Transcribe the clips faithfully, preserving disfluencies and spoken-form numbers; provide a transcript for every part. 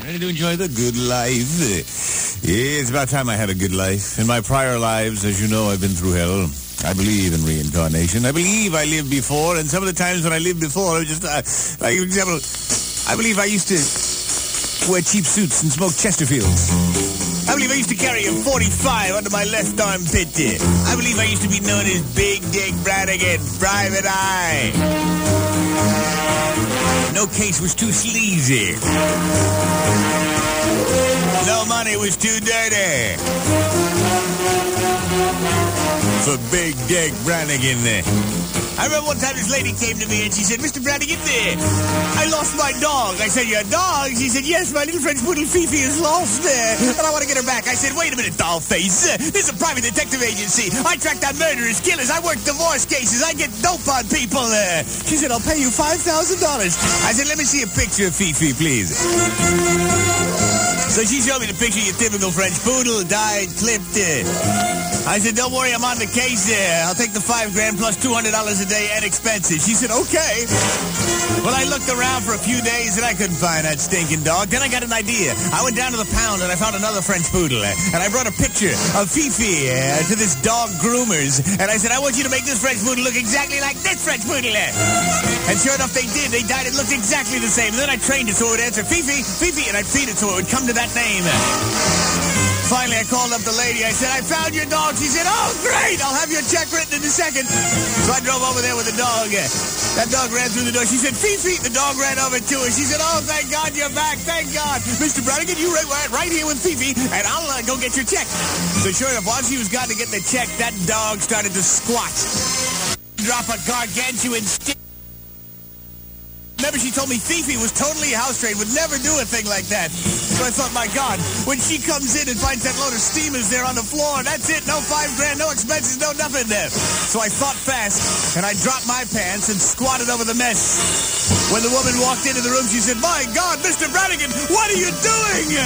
Ready to enjoy the good life? Yeah, it's about time I had a good life. In my prior lives, as you know, I've been through hell. I believe in reincarnation. I believe I lived before, and some of the times when I lived before, I was just, uh, like, for example, I believe I used to wear cheap suits and smoke Chesterfields. I believe I used to carry a forty-five under my left armpit. I believe I used to be known as Big Dick Brannigan, Private Eye. No case was too sleazy. No money was too dirty. For Big Dick Brannigan. I remember one time this lady came to me and she said, Mister Brannigan, I lost my dog. I said, your dog? She said, yes, my little French poodle Fifi is lost there, and I want to get her back. I said, wait a minute, dollface. This is a private detective agency. I track down murderers, killers. I work divorce cases. I get dope on people. Uh, she said, I'll pay you five thousand dollars. I said, let me see a picture of Fifi, please. So she showed me the picture of your typical French poodle, died, clipped. Uh, I said, don't worry, I'm on the case there. I'll take the five grand plus two hundred dollars a day and expenses. She said, okay. Well, I looked around for a few days and I couldn't find that stinking dog. Then I got an idea. I went down to the pound and I found another French poodle. And I brought a picture of Fifi uh, to this dog groomers. And I said, I want you to make this French poodle look exactly like this French poodle. And sure enough, they did. They died. It looked exactly the same. And then I trained it so it would answer Fifi, Fifi, and I'd feed it so it would come to that name. Finally, I called up the lady. I said, I found your dog. She said, oh, great. I'll have your check written in a second. So I drove over there with the dog. That dog ran through the door. She said, Fifi. The dog ran over to her. She said, oh, thank God you're back. Thank God. Mister Brannigan, you right, right here with Fifi, and I'll uh, go get your check. So sure enough, while she was gone to get the check, that dog started to squat. Drop a gargantuan stick. Remember, she told me Fifi was totally house-trained, would never do a thing like that. So I thought, my God, when she comes in and finds that load of steamers there on the floor, that's it, no five grand, no expenses, no nothing there. So I thought fast, and I dropped my pants and squatted over the mess. When the woman walked into the room, she said, my God, Mister Brannigan, what are you doing?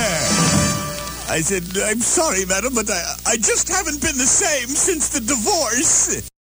I said, I'm sorry, madam, but I, I just haven't been the same since the divorce.